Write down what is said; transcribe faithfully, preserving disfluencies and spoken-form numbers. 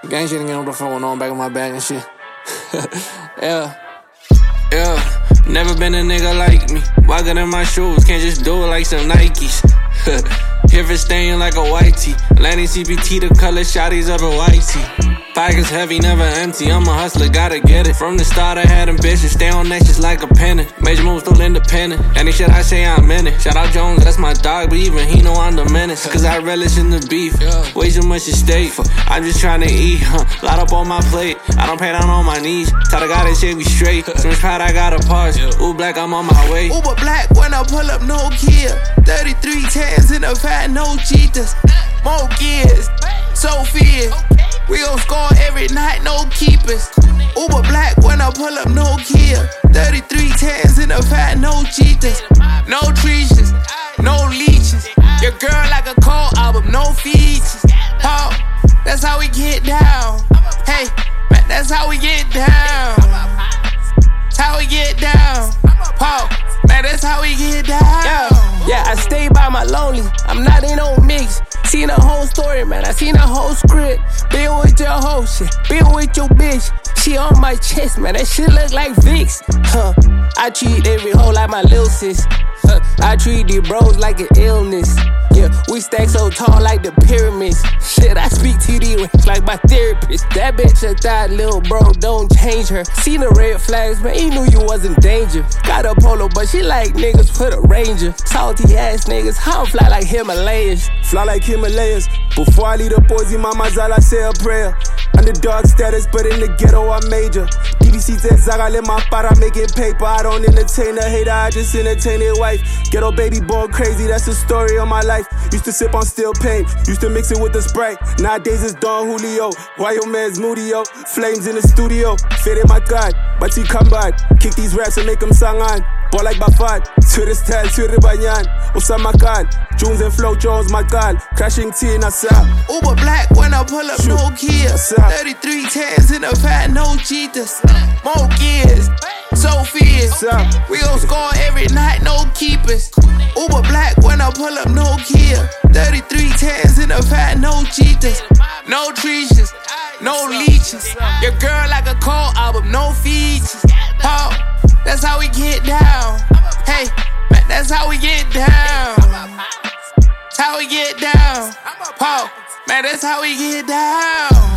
Gang shit and get on the phone on back of my bag and shit. Yeah. Yeah. Never been a nigga like me. Walking in my shoes, can't just do it like some Nikes. Here for staying like a white tee. Landing C P T, the color shotties of a white tee. Pockets heavy, never empty. I'm a hustler, gotta get it. From the start, I had ambition. Stay on that just like a pennant. Major moves, still independent. Any shit I say, I'm in it. Shout out Jones, that's my dog, but even he know I'm the menace. Cause I relish in the beef. Way too much at stake. I'm just trying to eat, huh? Lot up on my plate. I don't pay down on my knees. Tell the guy that shit be straight. So much pride, I gotta pause. Ooh, black, I'm on my way. Uber black when I pull up, no Kia. thirty-three tens in the fat, no cheaters. More gears, Sophia. We gon' score every night, no keepers. Uber black when I pull up, no Kia. thirty-three tens in the fat, no cheaters. No treaches, no leeches. Your girl like a cold album, no features. Paul, that's how we get down. Hey, man, that's how we get down. That's how we get down. Paul, man, that's how we get down. Yeah, yeah, I stay by my lonely. I'm not in no mix. Seen a whole story, man. I seen a whole script. Been with your whole shit. Been with your bitch. She on my chest, man. That shit look like Vicks. Huh. I treat every hoe like my lil' sis. Huh. I treat these bros like an illness. Yeah, we stack so tall like the pyramids. Shit, I speak T D like my therapist. That bitch a thought, little bro, don't change her. Seen the red flags, man, he knew you was in danger. Got a polo, but she like niggas, put a ranger. Salty ass niggas, I don't fly like Himalayas. Fly like Himalayas. Before I leave the posy, mama's all I say a prayer. Underdog status, but in the ghetto I'm major. D B C says I let my para making paper. I don't entertain a hater, I just entertain their wife. Ghetto baby born crazy, that's the story of my life. Used to sip on steel paint, used to mix it with the Sprite. Nowadays it's Don Julio, why your man's moody, yo. Flames in the studio, faded my God. But he come back, kick these raps and make them sing on. Ball like Bafat, to the style, to the banyan. Osama Khan, Jones and Flo Jones, my God. Crashing tea in a sack. Uber black when I pull up, no Kia. thirty-three tens in the fat, no cheaters. More gears, Sophia. We gon' score every night, no keepers. Uber black when I pull up, no Kia. thirty-three tens in the fat, no cheaters. No treaches, no leeches. Your girl like a cold album, no features. Paul, that's how we get down. Hey, man, that's how we get down. That's how we get down. Paul, man, that's how we get down.